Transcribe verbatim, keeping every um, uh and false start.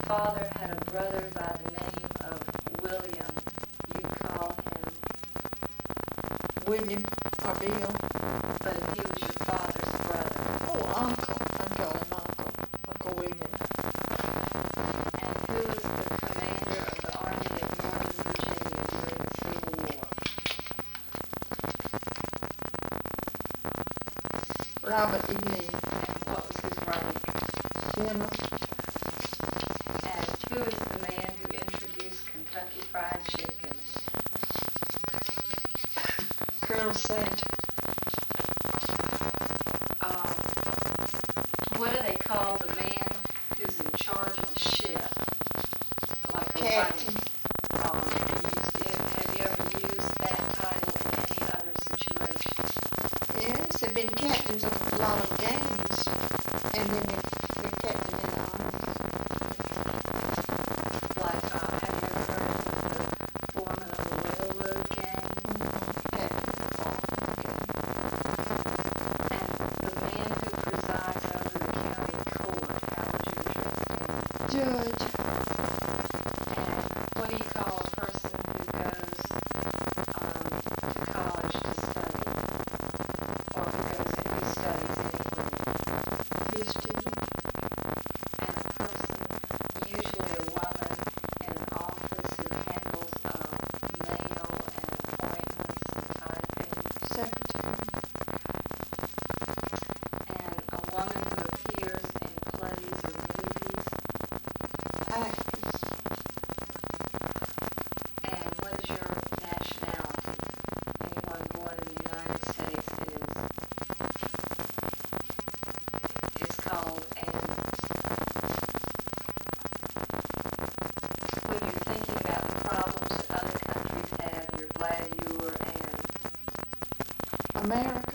father had a brother by the name of William, you'd call him, William or Bill. but if he was your father's brother. Oh, Uncle. I'd call him Uncle. Uncle William. And who was the commander of the Army of Northern Virginia during the Civil War? Robert E. Lee. And what was his rank? General. And who is the man who introduced Kentucky Fried Chicken? Colonel Sanders. Um, what do they call the man who's in charge of the ship? Like a Captain. rank. Um, used in, have you ever used that title in any other situation? Yes, they've been captains of a lot of games. And then they're, they're captain in the army. Like, uh, have you ever heard of the foreman of a railroad gang? Mm-hmm. Captain of the foreman And the man who presides over the county court, how would you address him? gang. Judge. And what do you call a person who goes um, to college to study? Or who goes and who studies anywhere? Be a student. And a person, usually a woman, in an office who handles uh, mail and appointments and typing. Secretary. And a woman who appears in plays or movies. Actress. And what is your nationality? Anyone born in the United States is is called an. When you're thinking about the problems that other countries have, you're glad you're an. America.